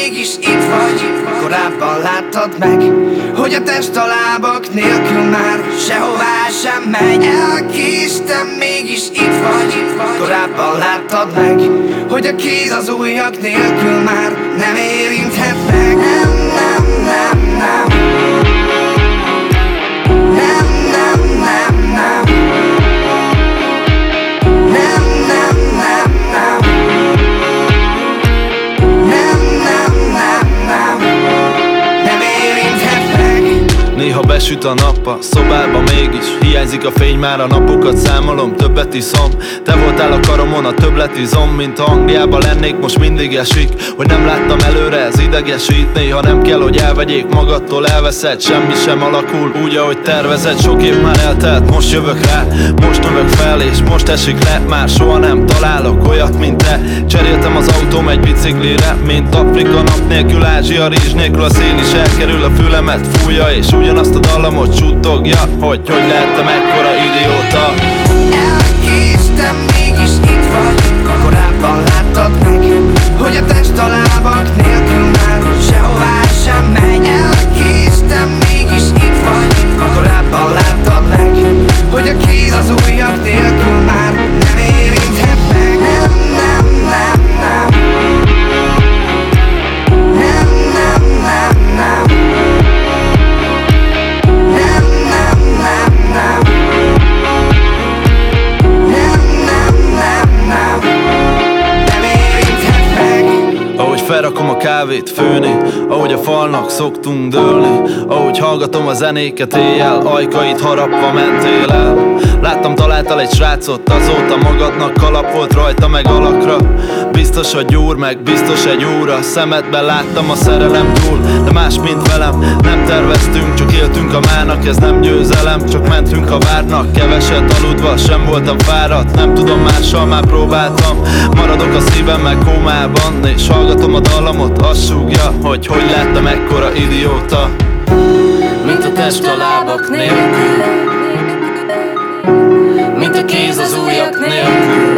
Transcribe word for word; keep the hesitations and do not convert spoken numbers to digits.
mégis itt vagy. Korábban láttad meg, hogy a test a lábak nélkül már sehová sem megy. Elkéstem, mégis itt vagy. Korábban láttad meg, hogy a kéz az ujjak nélkül már nem érinthet meg. Nem, nem, nem, nem. Nem, nem, nem, nem. Nem, nem, nem, nem. Nem, nem, nem, nem. Nem érinthet meg. Néha besüt a nap a szobába, mégis hiányzik a fény, már a napokat számolom, többet iszom. Te voltál a karomon, a többlet izom, mint ha Angliában lennék, most mindig esik. Hogy nem láttam előre, ez idegesít. Néha nem kell, hogy elvegyék, magadtól elveszed. Semmi sem alakul úgy, ahogy tervezed. Sok év már eltelt, most jövök rá, most növök fel, és most esik le. Már soha nem találok olyat, mint te. Cseréltem az autóm egy biciklire, mint Afrika nap nélkül, Ázsia rizs nélkül. A szél is elkerül, a fülemet fújja, és ugyanazt a dallamot suttogja, hogy hogy lehettem ekkora idióta. Elkéstem, mégis itt vagy. Korábban láttad meg, hogy a test a lábak nélkül már sehová sem megy. Elkéstem, mégis itt vagy. Korábban láttad meg, hogy a kéz az ujjak nélkül már nem érinthet meg. Nem, nem, nem, nem. Nem, nem, nem, nem. Nem, nem, nem, nem. Nem, nem, nem, nem. Nem érinthet meg. Ahogy felrakom a kávét főni, ahogy a falnak szoktunk dőlni, ahogy hallgatom a zenéket éjjel, ajkait harapva mentél el. Láttam, találtál egy srácot, azóta magadnak kalap volt rajta meg alakra. Biztos, hogy gyúr, meg biztos egy úra. Szemedben láttam a szerelem túl, de más, mint velem. Nem terveztünk, csak éltünk a mának, ez nem győzelem. Csak mentünk a várnak, keveset aludva, sem voltam fáradt. Nem tudom, mással már próbáltam. Maradok a szívemmel kómában, és hallgatom a dallamot, azt súgja, hogy hogy lettem ekkora idióta. Mint a test a lábak nélkül, mint a kéz az ujjak nélkül.